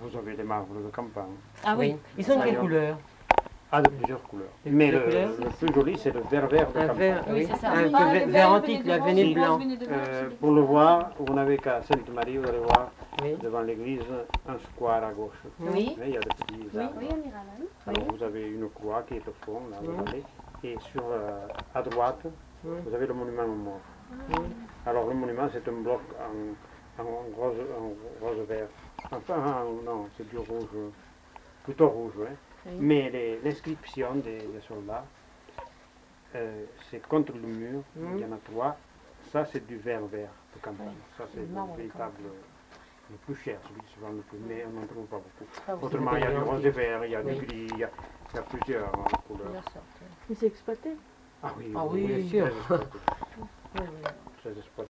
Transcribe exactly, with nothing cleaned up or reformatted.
vous avez des marbres de campagne. Ah oui. Ils sont de quelle couleur? Ah, de plusieurs couleurs. De Mais plusieurs le, couleurs le plus joli, c'est le vert vert de Un campagne. vert, oui, c'est ça. un Ah, peu le vert vert antique, la venait de venait blanc, blanc. venait de blanc. Euh, pour le voir, vous n'avez qu'à Sainte-Marie, vous allez voir Oui. devant l'église un square à gauche. Oui. Il y a des petits Oui, arbres. oui, on ira là. Alors vous avez une croix qui est au fond, là, vous Oui. allez, et sur, euh, à droite, Oui. vous avez le monument aux morts. Oui. Alors le monument, c'est un bloc en, en rose, en rose vert. Enfin, en- non, c'est du rouge, plutôt rouge, hein. Oui. Mais les- l'inscription des, des soldats, euh, c'est contre le mur, Mm. il y en a trois. Ça, c'est du vert vert de campagne. Oui. Ça, c'est Le le marbre de véritable, le plus cher, celui qui se vend le plus, mais on n'en trouve pas beaucoup. Ah oui. Autrement, il y a du rose et vert, il y a Oui. du gris, il y a, il y a plusieurs hein, couleurs. Plusieurs sortes, oui. Mais c'est exploité. Ah oui, Ah oui, bien sûr. très exploité. Oui, oui. Très exploité.